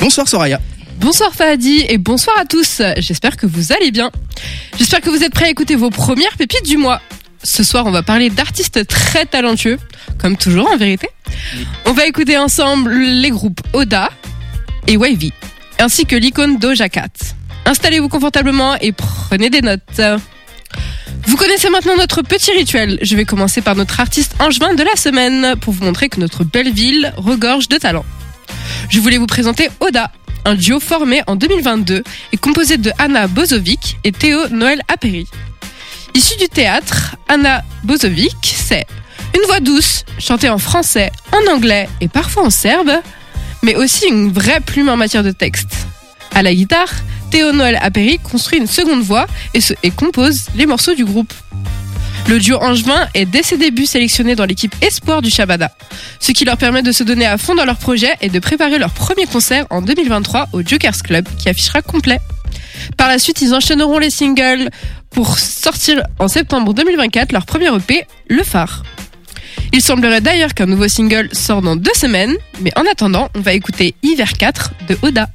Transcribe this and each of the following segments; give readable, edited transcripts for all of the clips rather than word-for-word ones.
Bonsoir Soraya. Bonsoir Fahadi et bonsoir à tous. J'espère que vous allez bien. J'espère que vous êtes prêts à écouter vos premières pépites du mois. Ce soir, on va parler d'artistes très talentueux, comme toujours en vérité. On va écouter ensemble les groupes Oda et Wavy, ainsi que l'icône Doja Cat. Installez-vous confortablement et prenez des notes. Vous connaissez maintenant notre petit rituel. Je vais commencer par notre artiste angevin de la semaine pour vous montrer que notre belle ville regorge de talent. Je voulais vous présenter Oda, un duo formé en 2022 et composé de Anna Bozovic et Théo Noël Apéry. Issue du théâtre, Anna Bozovic, c'est une voix douce, chantée en français, en anglais et parfois en serbe, mais aussi une vraie plume en matière de texte. À la guitare, Théo Noël Apéry construit une seconde voix et compose les morceaux du groupe. Le duo angevin est dès ses débuts sélectionné dans l'équipe Espoir du Shabada, ce qui leur permet de se donner à fond dans leur projet et de préparer leur premier concert en 2023 au Jokers Club, qui affichera complet. Par la suite, ils enchaîneront les singles pour sortir en septembre 2024 leur premier EP, Le Phare. Il semblerait d'ailleurs qu'un nouveau single sort dans 2 semaines, mais en attendant, on va écouter Hiver 4 de Oda.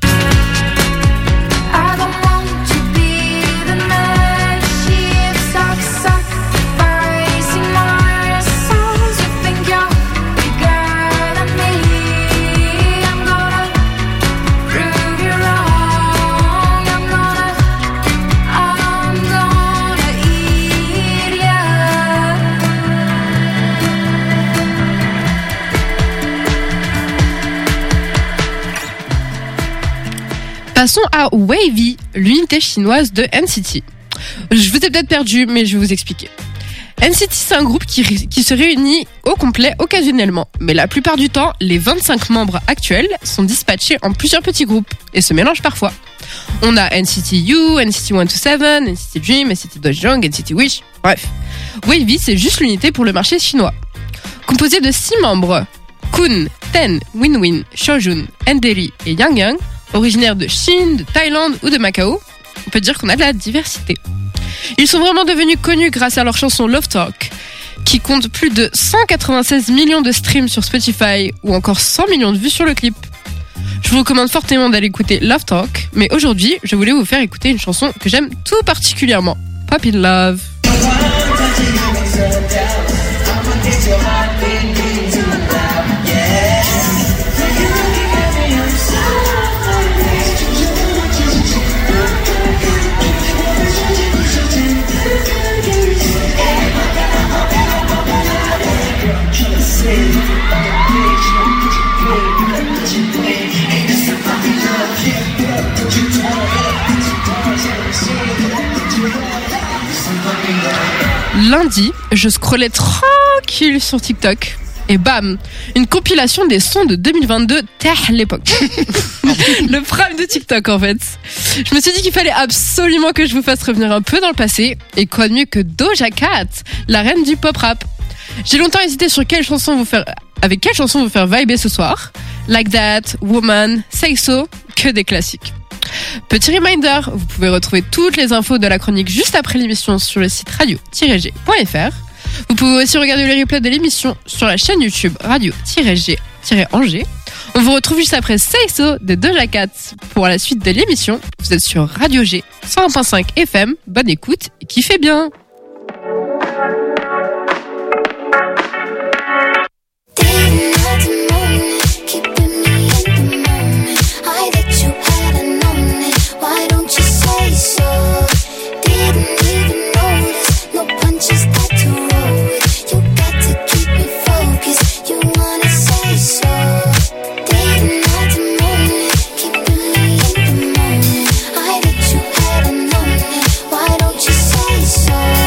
Passons à Wavy, l'unité chinoise de NCT. Je vous ai peut-être perdu, mais je vais vous expliquer. NCT, c'est un groupe qui se réunit au complet occasionnellement, mais la plupart du temps, les 25 membres actuels sont dispatchés en plusieurs petits groupes et se mélangent parfois. On a NCT U, NCT 127, NCT Dream, NCT Dojong, NCT Wish, bref. Wavy, c'est juste l'unité pour le marché chinois. Composé de 6 membres, Kun, Ten, Winwin, Xiaojun, Enderi et Yang Yang, originaires de Chine, de Thaïlande ou de Macao, on peut dire qu'on a de la diversité. Ils sont vraiment devenus connus grâce à leur chanson Love Talk, qui compte plus de 196 millions de streams sur Spotify ou encore 100 millions de vues sur le clip. Je vous recommande fortement d'aller écouter Love Talk, mais aujourd'hui, je voulais vous faire écouter une chanson que j'aime tout particulièrement, Pop in Love. Lundi, je scrollais tranquille sur TikTok et bam, une compilation des sons de 2022 l'époque. Le prime de TikTok en fait. Je me suis dit qu'il fallait absolument que je vous fasse revenir un peu dans le passé et quoi de mieux que Doja Cat, la reine du pop rap. J'ai longtemps hésité sur avec quelle chanson vous faire vibrer ce soir. Like That, Woman, Say So, que des classiques. Petit reminder, vous pouvez retrouver toutes les infos de la chronique juste après l'émission sur le site radio-g.fr. Vous pouvez aussi regarder le replay de l'émission sur la chaîne YouTube radio-g-angers. On vous retrouve juste après Say So de Doja Cat pour la suite de l'émission. Vous êtes sur Radio G 101.5 FM. Bonne écoute et kiffez bien. So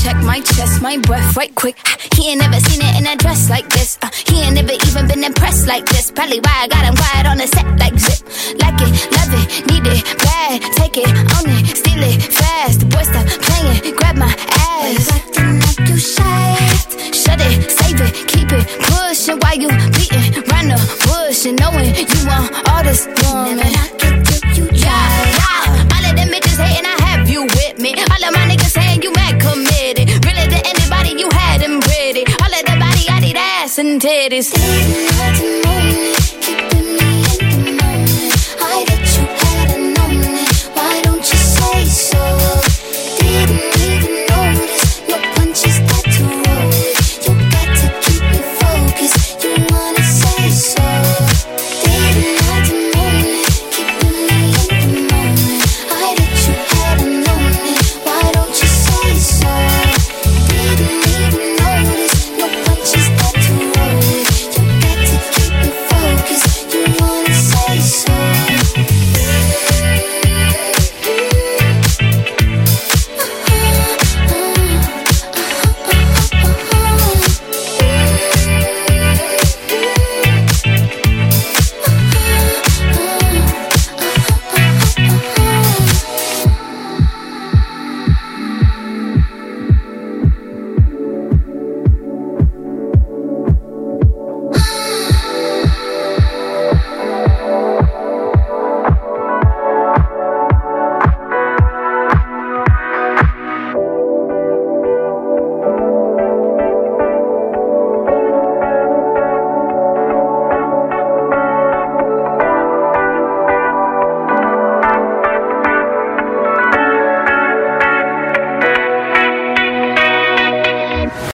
check my chest, my breath right quick. He ain't never seen it in a dress like this. He ain't never even been impressed like this. Probably why I got him quiet on the set like zip. Like it, love it, need it, bad. Take it, own it, steal it, fast. The boy stop playing, grab my ass. Acting like you shy. Shut it, save it, keep it, pushing while you beating round the bush and knowing you want all this woman. Never knock it till you try. All of them bitches hating, I have you with me. All of my niggas saying you mad committed. Really to anybody, you had them pretty. All of the body, I need ass and titties.